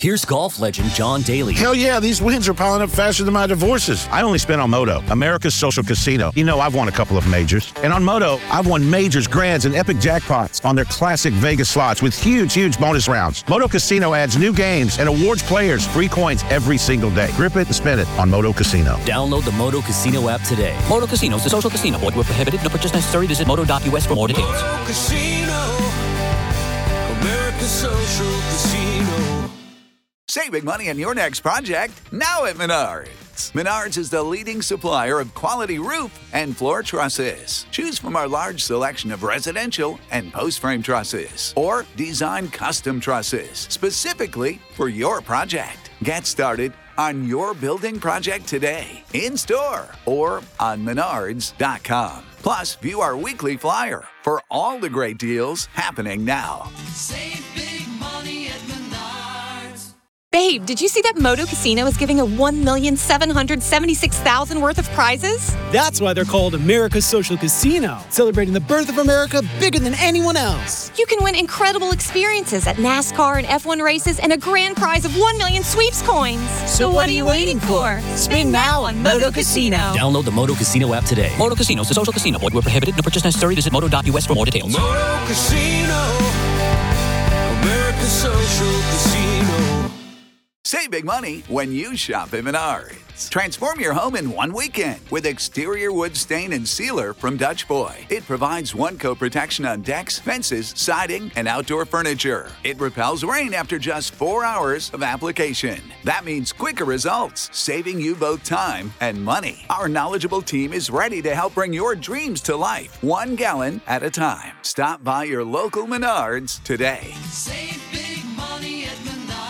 Here's golf legend John Daly. Hell yeah, these wins are piling up faster than my divorces. I only spent on Moto, America's social casino. You know, I've won a couple of majors. And on Moto, I've won majors, grands, and epic jackpots on their classic Vegas slots with huge bonus rounds. Moto Casino adds new games and awards players free coins every single day. Grip it and spin it on Moto Casino. Download the Moto Casino app today. Moto Casino is a social casino. Void where prohibited. No purchase necessary. Visit moto.us for more details. Moto Casino, America's social casino. Saving money on your next project, now at Menards. Menards is the leading supplier of quality roof and floor trusses. Choose from our large selection of residential and post-frame trusses, or design custom trusses specifically for your project. Get started on your building project today, in-store or on menards.com. Plus, view our weekly flyer for all the great deals happening now. Save big money at Menards. Babe, did you see that Moto Casino is giving a $1,776,000 worth of prizes? That's why they're called America's Social Casino, celebrating the birth of America bigger than anyone else. You can win incredible experiences at NASCAR and F1 races and a grand prize of 1 million sweeps coins. So what are you waiting for? Spin now on Moto Casino. Download the Moto Casino app today. Moto Casino is a social casino. Void where prohibited. No purchase necessary. Visit moto.us for more details. Moto Casino, America's social casino. Save big money when you shop at Menards. Transform your home in one weekend with exterior wood stain and sealer from Dutch Boy. It provides one-coat protection on decks, fences, siding, and outdoor furniture. It repels rain after just 4 hours of application. That means quicker results, saving you both time and money. Our knowledgeable team is ready to help bring your dreams to life, 1 gallon at a time. Stop by your local Menards today. Save big money at Menards.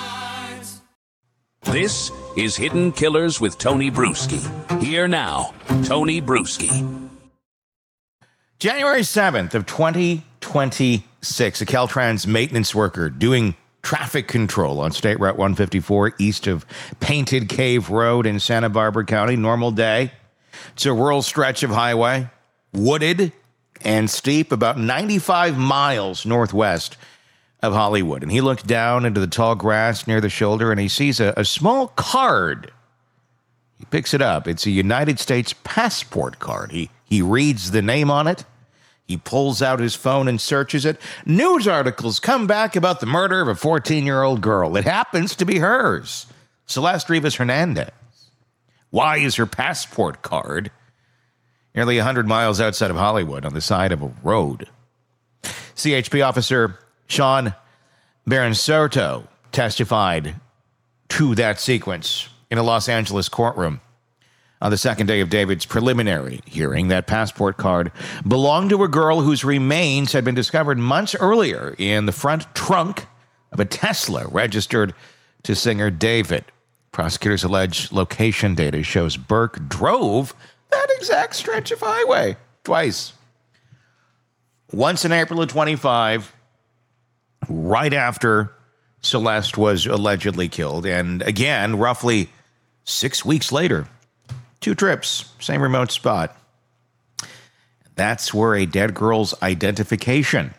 This is Hidden Killers with Tony Bruschi. Here now, Tony Bruschi. January 7th of 2026, a Caltrans maintenance worker doing traffic control on State Route 154 east of Painted Cave Road in Santa Barbara County. Normal day. It's a rural stretch of highway, wooded and steep, about 95 miles northwest of Hollywood. And he looked down into the tall grass near the shoulder and he sees a small card. He picks it up. It's a United States passport card. He reads the name on it. He pulls out his phone and searches it. News articles come back about the murder of a 14-year-old girl. It happens to be hers, Celeste Rivas Hernandez. Why is her passport card nearly 100 miles outside of Hollywood on the side of a road? CHP officer Sean Baron-Soto testified to that sequence in a Los Angeles courtroom on the second day of David's preliminary hearing. That passport card belonged to a girl whose remains had been discovered months earlier in the front trunk of a Tesla registered to singer David. Prosecutors allege location data shows Burke drove that exact stretch of highway twice. Once in April of 25, right after Celeste was allegedly killed, and again, roughly 6 weeks later. 2 trips, same remote spot. That's where a dead girl's identification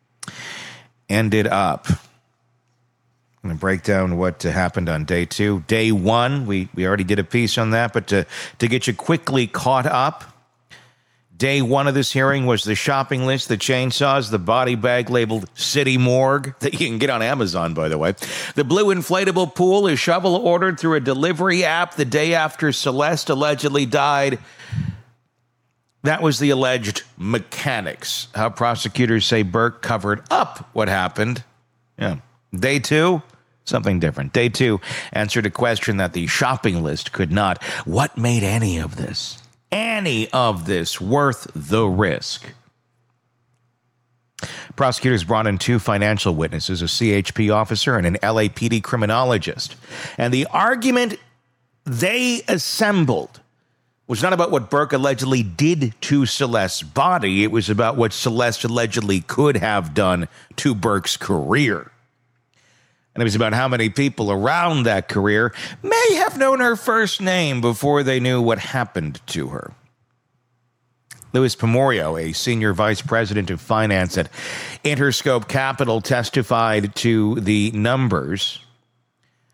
ended up. I'm going to break down what happened on day 2. Day 1, we already did a piece on that, but to get you quickly caught up, day 1 of this hearing was the shopping list, the chainsaws, the body bag labeled City Morgue that you can get on Amazon, by the way. The blue inflatable pool, a shovel ordered through a delivery app the day after Celeste allegedly died. That was the alleged mechanics. How prosecutors say Burke covered up what happened. Yeah. Day 2, something different. Day 2 answered a question that the shopping list could not. What made any of this worth the risk? Prosecutors brought in 2 financial witnesses, a CHP officer and an LAPD criminologist. And the argument they assembled was not about what Burke allegedly did to Celeste's body. It was about what Celeste allegedly could have done to Burke's career. And it was about how many people around that career may have known her first name before they knew what happened to her. Louis Pomorio, a senior vice president of finance at Interscope Capital, testified to the numbers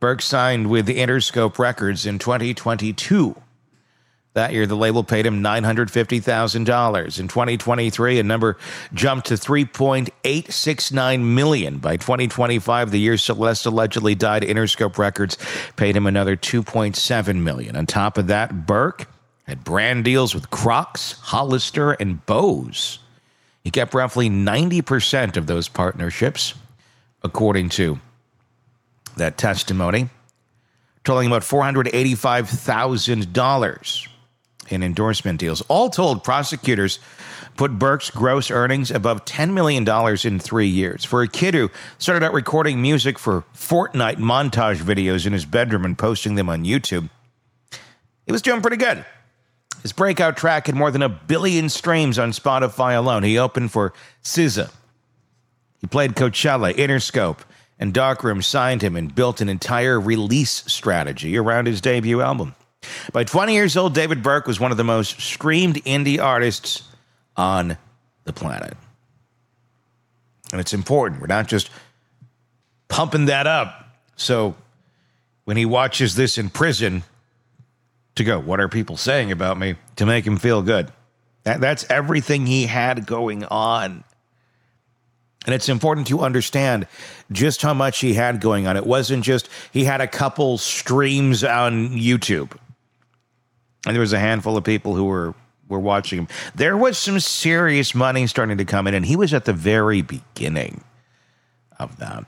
Burke signed with the Interscope Records in 2022. That year, the label paid him $950,000. In 2023, a number jumped to $3.869 million. By 2025, the year Celeste allegedly died, Interscope Records paid him another $2.7 million. On top of that, Burke had brand deals with Crocs, Hollister, and Bose. He kept roughly 90% of those partnerships, according to that testimony, totaling about $485,000 in endorsement deals. All told, prosecutors put Burke's gross earnings above $10 million in 3 years. For a kid who started out recording music for Fortnite montage videos in his bedroom and posting them on YouTube, he was doing pretty good. His breakout track had more than 1 billion streams on Spotify alone. He opened for SZA. He played Coachella, Interscope, and Darkroom signed him and built an entire release strategy around his debut album. By 20 years old, David Burke was one of the most streamed indie artists on the planet. And it's important. We're not just pumping that up. So when he watches this in prison, to go, what are people saying about me? To make him feel good. That's everything he had going on. And it's important to understand just how much he had going on. It wasn't just he had a couple streams on YouTube. And there was a handful of people who were watching him. There was some serious money starting to come in, and he was at the very beginning of that.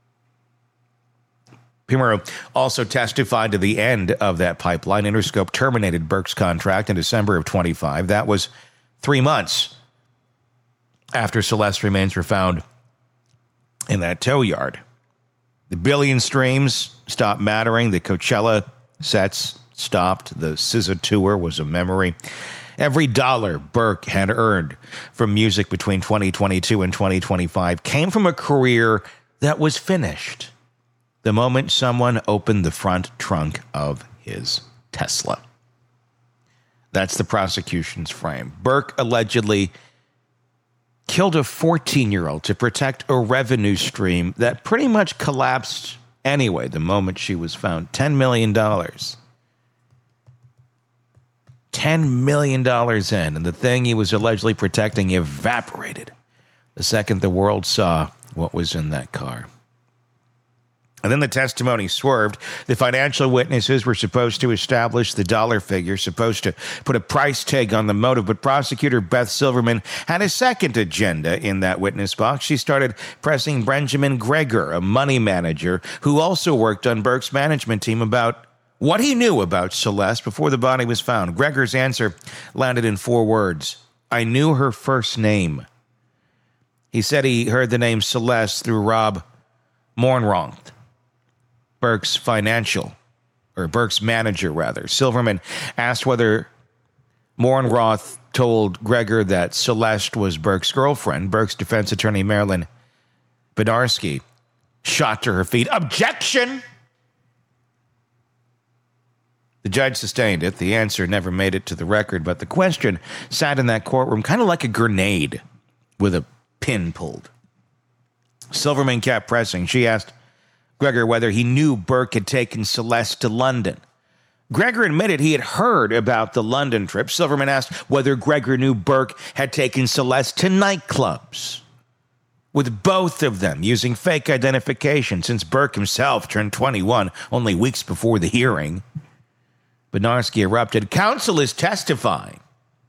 Pimero also testified to the end of that pipeline. Interscope terminated Burke's contract in December of 25. That was 3 months after Celeste remains were found in that tow yard. The billion streams stopped mattering. The Coachella sets stopped. The SZA tour was a memory. Every dollar Burke had earned from music between 2022 and 2025 came from a career that was finished the moment someone opened the front trunk of his Tesla. That's the prosecution's frame. Burke allegedly killed a 14-year-old to protect a revenue stream that pretty much collapsed anyway the moment she was found. $10 million. $10 million in, and the thing he was allegedly protecting evaporated the second the world saw what was in that car. And then the testimony swerved. The financial witnesses were supposed to establish the dollar figure, supposed to put a price tag on the motive, but prosecutor Beth Silverman had a second agenda in that witness box. She started pressing Benjamin Gregor, a money manager who also worked on Burke's management team, about what he knew about Celeste before the body was found. Gregor's answer landed in 4 words. I knew her first name. He said he heard the name Celeste through Rob Mornroth, Burke's manager, rather. Silverman asked whether Mornroth told Gregor that Celeste was Burke's girlfriend. Burke's defense attorney, Marilyn Bednarski, shot to her feet. Objection! The judge sustained it. The answer never made it to the record, but the question sat in that courtroom kind of like a grenade with a pin pulled. Silverman kept pressing. She asked Gregor whether he knew Burke had taken Celeste to London. Gregor admitted he had heard about the London trip. Silverman asked whether Gregor knew Burke had taken Celeste to nightclubs, with both of them using fake identification, since Burke himself turned 21 only weeks before the hearing. Bednarski erupted. Counsel is testifying.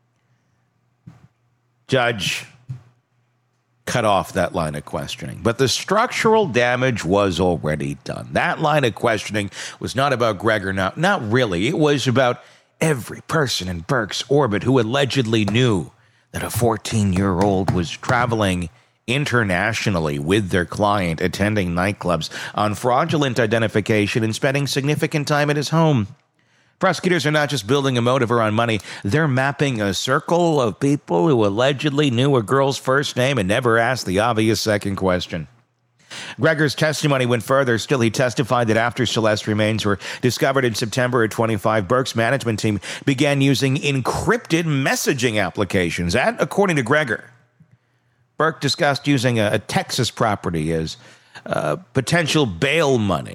Judge cut off that line of questioning. But the structural damage was already done. That line of questioning was not about Gregor. Not really. It was about every person in Burke's orbit who allegedly knew that a 14-year-old was traveling internationally with their client, attending nightclubs on fraudulent identification and spending significant time at his home. Prosecutors are not just building a motive around money. They're mapping a circle of people who allegedly knew a girl's first name and never asked the obvious second question. Gregor's testimony went further. Still, he testified that after Celeste remains were discovered in September of 25, Burke's management team began using encrypted messaging applications. And according to Gregor, Burke discussed using a Texas property as potential bail money.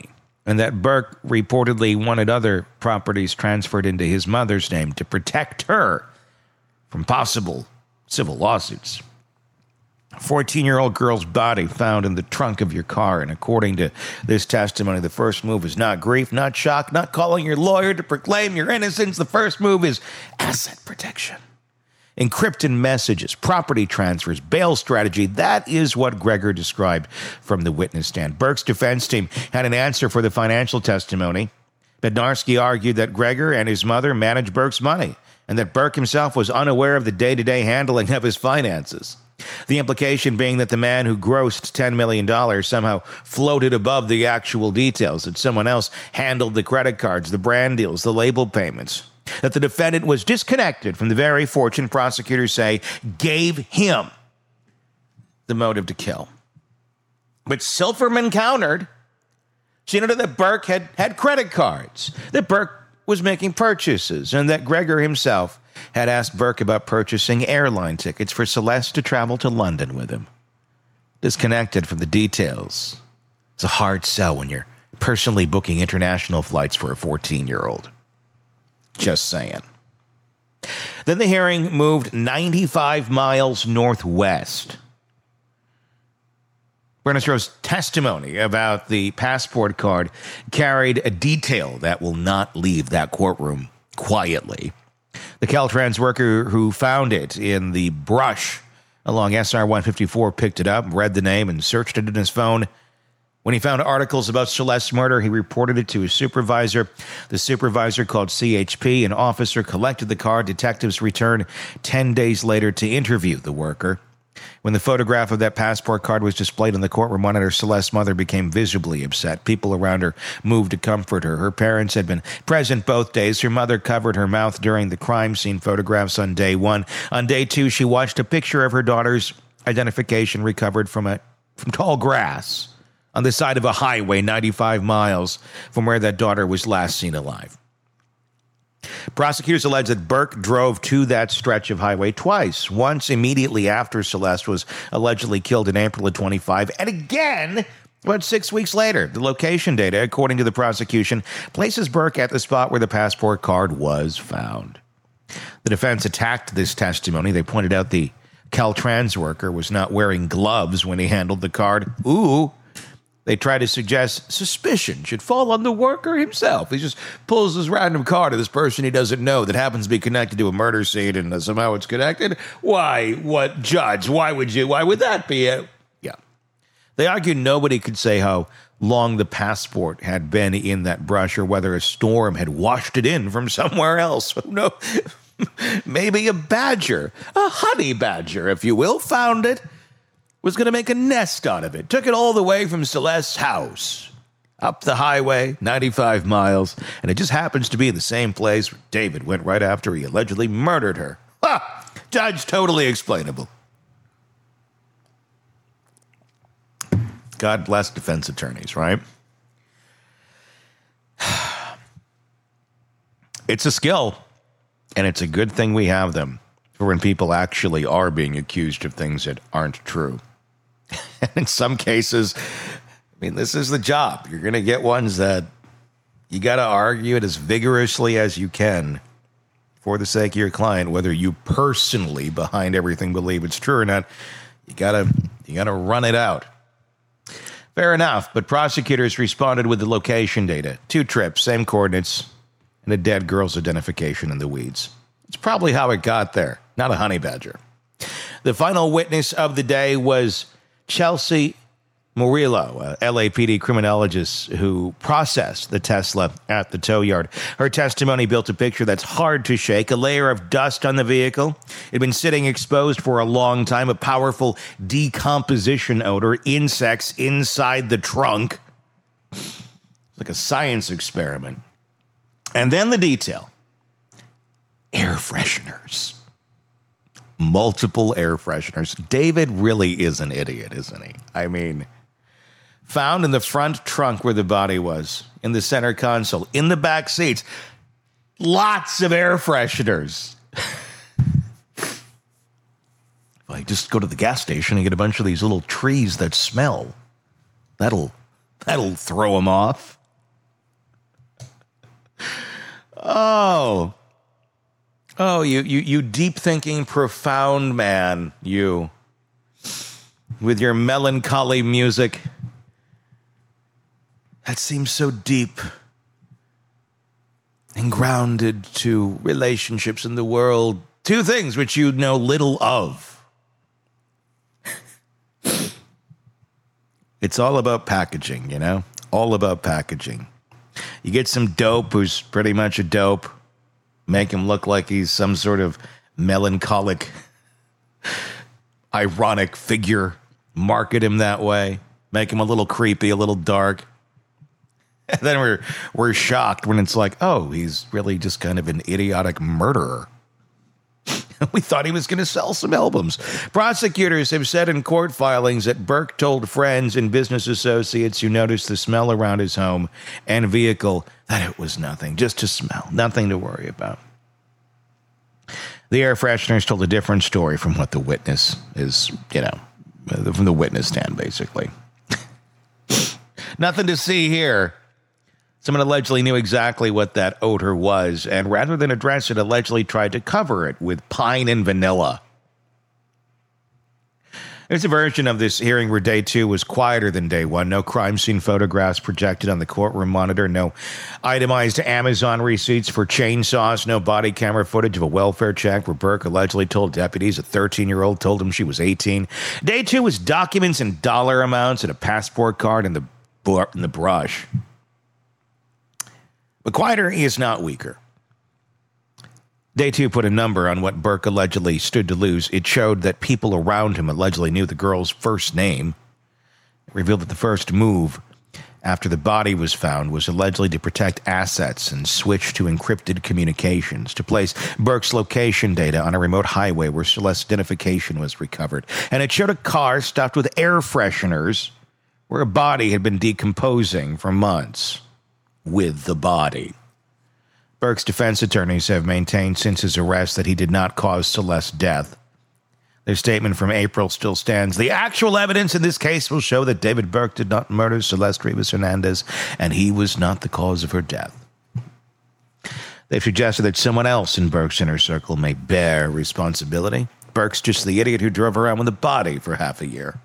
and that Burke reportedly wanted other properties transferred into his mother's name to protect her from possible civil lawsuits. A 14-year-old girl's body found in the trunk of your car, and according to this testimony, the first move is not grief, not shock, not calling your lawyer to proclaim your innocence. The first move is asset protection. Encrypted messages, property transfers, bail strategy. That is what Gregor described from the witness stand. Burke's defense team had an answer for the financial testimony. Bednarski argued that Gregor and his mother managed Burke's money and that Burke himself was unaware of the day-to-day handling of his finances. The implication being that the man who grossed $10 million somehow floated above the actual details, that someone else handled the credit cards, the brand deals, the label payments, that the defendant was disconnected from the very fortune prosecutors say gave him the motive to kill. But Silverman countered. She noted that Burke had credit cards, that Burke was making purchases, and that Gregor himself had asked Burke about purchasing airline tickets for Celeste to travel to London with him. Disconnected from the details. It's a hard sell when you're personally booking international flights for a 14-year-old. Just saying. Then the hearing moved 95 miles northwest. Bernastro's testimony about the passport card carried a detail that will not leave that courtroom quietly. The Caltrans worker who found it in the brush along SR 154 picked it up, read the name, and searched it in his phone. When he found articles about Celeste's murder, he reported it to his supervisor. The supervisor called CHP. An officer collected the card. Detectives returned 10 days later to interview the worker. When the photograph of that passport card was displayed in the courtroom monitor, Celeste's mother became visibly upset. People around her moved to comfort her. Her parents had been present both days. Her mother covered her mouth during the crime scene photographs on day one. On day two, she watched a picture of her daughter's identification recovered from tall grass on the side of a highway 95 miles from where that daughter was last seen alive. Prosecutors allege that Burke drove to that stretch of highway twice, once immediately after Celeste was allegedly killed in April of 25, and again about 6 weeks later. The location data, according to the prosecution, places Burke at the spot where the passport card was found. The defense attacked this testimony. They pointed out the Caltrans worker was not wearing gloves when he handled the card. Ooh. They try to suggest suspicion should fall on the worker himself. He just pulls this random card to this person he doesn't know that happens to be connected to a murder scene, and somehow it's connected. Why? What judge? Why would that be it? Yeah. They argued nobody could say how long the passport had been in that brush or whether a storm had washed it in from somewhere else. No, maybe a badger, a honey badger, if you will, found it. Was going to make a nest out of it. Took it all the way from Celeste's house, up the highway, 95 miles, and it just happens to be the same place where David went right after he allegedly murdered her. Ha! Judge, totally explainable. God bless defense attorneys, right? It's a skill, and it's a good thing we have them for when people actually are being accused of things that aren't true. In some cases, this is the job. You're going to get ones that you got to argue it as vigorously as you can for the sake of your client, whether you personally behind everything believe it's true or not. You got to run it out. Fair enough, but prosecutors responded with the location data. 2 trips, same coordinates, and a dead girl's identification in the weeds. It's probably how it got there, not a honey badger. The final witness of the day was Chelsea Murillo, a LAPD criminologist who processed the Tesla at the tow yard. Her testimony built a picture that's hard to shake, a layer of dust on the vehicle. It had been sitting exposed for a long time, a powerful decomposition odor, insects inside the trunk. It's like a science experiment. And then the detail. Air fresheners. Multiple air fresheners. David really is an idiot, isn't he? Found in the front trunk where the body was, in the center console, in the back seats. Lots of air fresheners. If I just go to the gas station and get a bunch of these little trees that smell, that'll throw them off. Oh, you deep-thinking, profound man, you. With your melancholy music. That seems so deep and grounded to relationships in the world. Two things which you know little of. It's all about packaging, you know? All about packaging. You get some dope who's pretty much a dope. Make him look like he's some sort of melancholic, ironic figure. Market him that way. Make him a little creepy, a little dark. And then we're shocked when it's like, oh, he's really just kind of an idiotic murderer. We thought he was going to sell some albums. Prosecutors have said in court filings that Burke told friends and business associates who noticed the smell around his home and vehicle that it was nothing, just a smell, nothing to worry about. The air fresheners told a different story from what the witness is, from the witness stand, basically. Nothing to see here. Someone allegedly knew exactly what that odor was, and rather than address it, allegedly tried to cover it with pine and vanilla. There's a version of this hearing where day 2 was quieter than day 1. No crime scene photographs projected on the courtroom monitor. No itemized Amazon receipts for chainsaws. No body camera footage of a welfare check where Burke allegedly told deputies a 13-year-old told him she was 18. Day 2 was documents and dollar amounts and a passport card in the brush. But quieter is not weaker. Day 2 put a number on what Burke allegedly stood to lose. It showed that people around him allegedly knew the girl's first name. It revealed that the first move after the body was found was allegedly to protect assets and switch to encrypted communications, to place Burke's location data on a remote highway where Celeste's identification was recovered. And it showed a car stuffed with air fresheners where a body had been decomposing for months. With the body. Burke's defense attorneys have maintained since his arrest that he did not cause Celeste's death. Their statement from April still stands. The actual evidence in this case will show that David Burke did not murder Celeste Rivas Hernandez, and he was not the cause of her death. They've suggested that someone else in Burke's inner circle may bear responsibility. Burke's just the idiot who drove around with a body for half a year.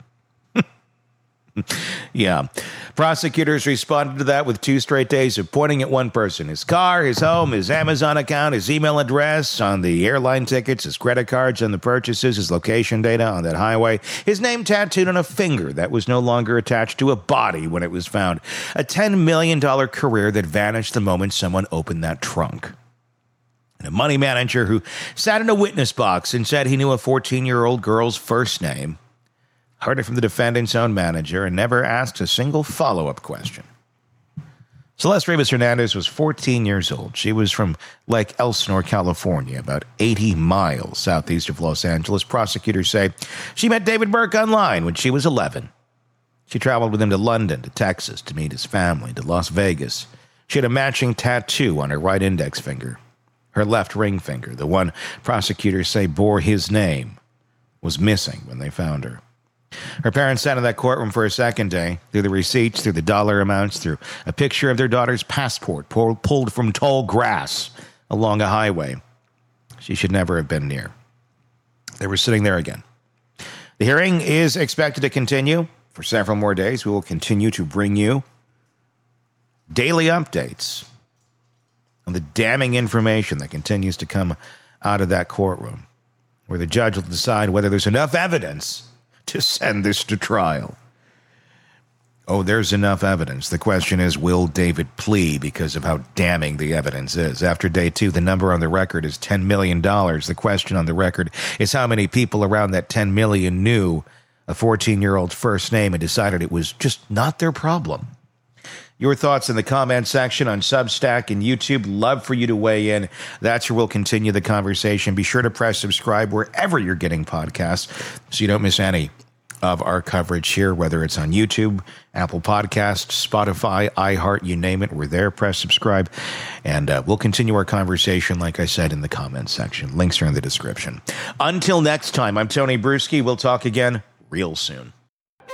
Yeah. Prosecutors responded to that with 2 straight days of pointing at one person. His car, his home, his Amazon account, his email address, on the airline tickets, his credit cards on the purchases, his location data on that highway, his name tattooed on a finger that was no longer attached to a body when it was found. A $10 million career that vanished the moment someone opened that trunk. And a money manager who sat in a witness box and said he knew a 14-year-old girl's first name. Heard it from the defendant's own manager and never asked a single follow-up question. Celeste Rivas Hernandez was 14 years old. She was from Lake Elsinore, California, about 80 miles southeast of Los Angeles. Prosecutors say she met David Burke online when she was 11. She traveled with him to London, to Texas, to meet his family, to Las Vegas. She had a matching tattoo on her right index finger. Her left ring finger, the one prosecutors say bore his name, was missing when they found her. Her parents sat in that courtroom for a second day, through the receipts, through the dollar amounts, through a picture of their daughter's passport pulled from tall grass along a highway she should never have been near. They were sitting there again. The hearing is expected to continue for several more days. We will continue to bring you daily updates on the damning information that continues to come out of that courtroom, where the judge will decide whether there's enough evidence to send this to trial. Oh, there's enough evidence. The question is, will David plea because of how damning the evidence is? After day 2, the number on the record is $10 million. The question on the record is how many people around that 10 million knew a 14-year-old's first name and decided it was just not their problem. Your thoughts in the comment section on Substack and YouTube. Love for you to weigh in. That's where we'll continue the conversation. Be sure to press subscribe wherever you're getting podcasts so you don't miss any of our coverage here, whether it's on YouTube, Apple Podcasts, Spotify, iHeart, you name it. We're there. Press subscribe. And we'll continue our conversation, like I said, in the comments section. Links are in the description. Until next time, I'm Tony Bruschi. We'll talk again real soon.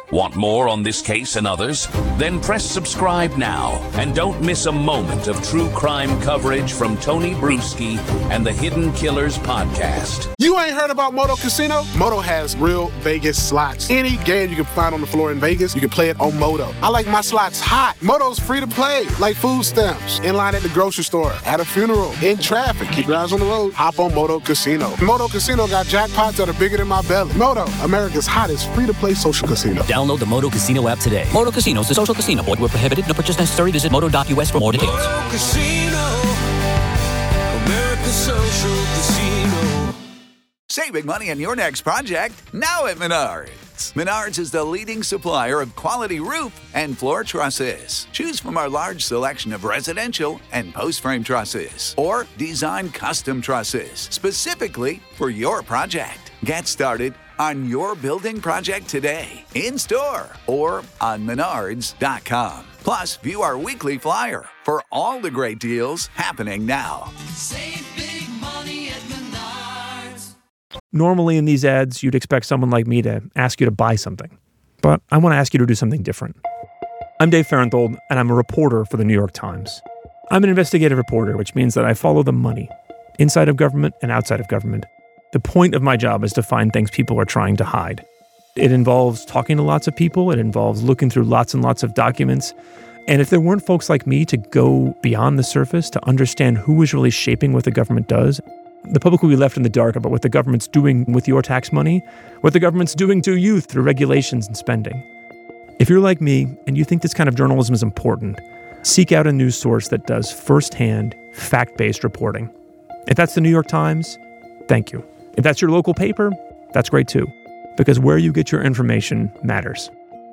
Want more on this case and others? Then press subscribe now and don't miss a moment of true crime coverage from Tony Bruschi and the Hidden Killers podcast. You ain't heard about Moto Casino? Moto has real Vegas slots. Any game you can find on the floor in Vegas, you can play it on Moto. I like my slots hot. Moto's free to play, like food stamps. In line at the grocery store, at a funeral, in traffic. Keep your eyes on the road. Hop on Moto Casino. Moto Casino got jackpots that are bigger than my belly. Moto, America's hottest free-to-play social casino. Download the Moto Casino app today. Moto Casino is a social casino. Void where prohibited. No purchase necessary. Visit moto.us for more details. Moto Casino, America's social casino. Save big money on your next project now at Menards. Menards is the leading supplier of quality roof and floor trusses. Choose from our large selection of residential and post-frame trusses or design custom trusses specifically for your project. Get started on your building project today, in-store or on menards.com. Plus, view our weekly flyer for all the great deals happening now. Save big money at Menards. Normally in these ads, you'd expect someone like me to ask you to buy something. But I want to ask you to do something different. I'm Dave Farenthold, and I'm a reporter for the New York Times. I'm an investigative reporter, which means that I follow the money, inside of government and outside of government. The point of my job is to find things people are trying to hide. It involves talking to lots of people. It involves looking through lots and lots of documents. And if there weren't folks like me to go beyond the surface to understand who is really shaping what the government does, the public will be left in the dark about what the government's doing with your tax money, what the government's doing to you through regulations and spending. If you're like me and you think this kind of journalism is important, seek out a news source that does firsthand, fact-based reporting. If that's the New York Times, thank you. If that's your local paper, that's great too, because where you get your information matters.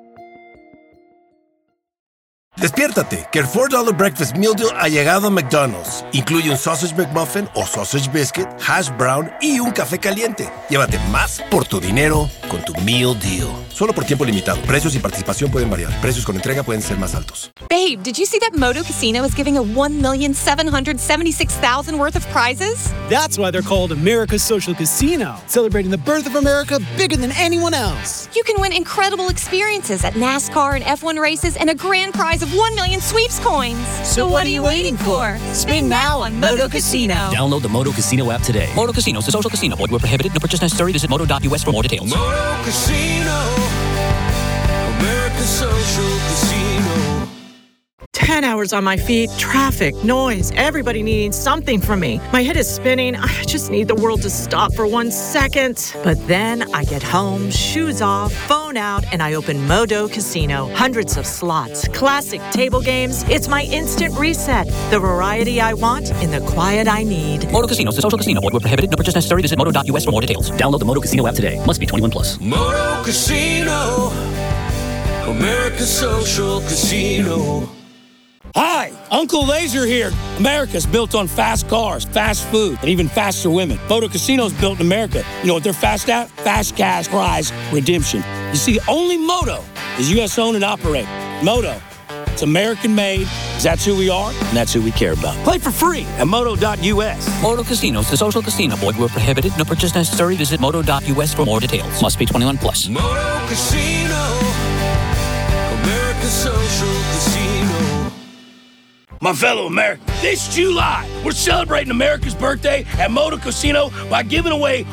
Despiértate, que el $4 Breakfast Meal Deal ha llegado a McDonald's. Incluye un Sausage McMuffin o Sausage Biscuit, Hash Brown y un café caliente. Llévate más por tu dinero con tu Meal Deal. Solo por tiempo limitado. Precios y participación pueden variar. Precios con entrega pueden ser más altos. Babe, did you see that Moto Casino is giving a $1,776,000 worth of prizes? That's why they're called America's Social Casino, celebrating the birth of America bigger than anyone else. You can win incredible experiences at NASCAR and F1 races and a grand prize of 1 million sweeps coins. So what are you waiting for? Spin now on Moto Casino. Download the Moto Casino app today. Moto Casino is a social casino. Void where prohibited. No purchase necessary. Visit moto.us for more details. Moto Casino, America's social casino. 10 hours on my feet, traffic, noise, everybody needing something from me. My head is spinning. I just need the world to stop for 1 second. But then I get home, shoes off, phone out, and I open Moto Casino. Hundreds of slots, classic table games. It's my instant reset. The variety I want in the quiet I need. Moto Casino is a social casino. Void where prohibited. No purchase necessary. Visit moto.us for more details. Download the Moto Casino app today. Must be 21 plus. Moto Casino, America's social casino. Hi, Uncle Laser here. America's built on fast cars, fast food, and even faster women. Moto Casino's built in America. You know what they're fast at? Fast cash prize redemption. You see, only Moto is U.S. owned and operated. Moto, it's American made, because that's who we are, and that's who we care about. Play for free at moto.us. Moto Casino is a social casino. Void where prohibited. No purchase necessary. Visit moto.us for more details. Must be 21 plus. Moto Casino, America's social casino. My fellow Americans, this July, we're celebrating America's birthday at Moto Casino by giving away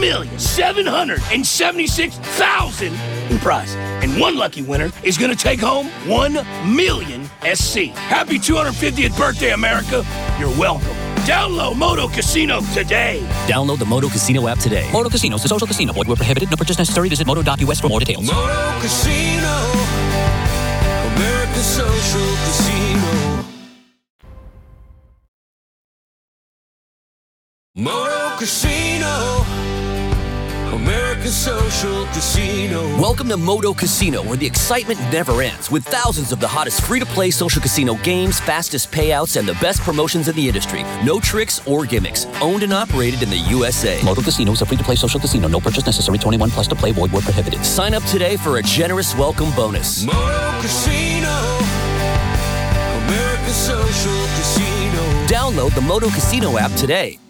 $1,776,000 in prizes. And one lucky winner is going to take home $1 million SC. Happy 250th birthday, America. You're welcome. Download Moto Casino today. Download the Moto Casino app today. Moto Casino is a social casino. Void where prohibited. No purchase necessary. Visit moto.us for more details. Moto Casino, America's social casino. Moto Casino, America's social casino. Welcome to Moto Casino, where the excitement never ends, with thousands of the hottest free-to-play social casino games, fastest payouts, and the best promotions in the industry. No tricks or gimmicks. Owned and operated in the USA. Moto Casino is a free-to-play social casino. No purchase necessary. 21 plus to play. Void where prohibited. Sign up today for a generous welcome bonus. Moto Casino, America's social casino. Download the Moto Casino app today.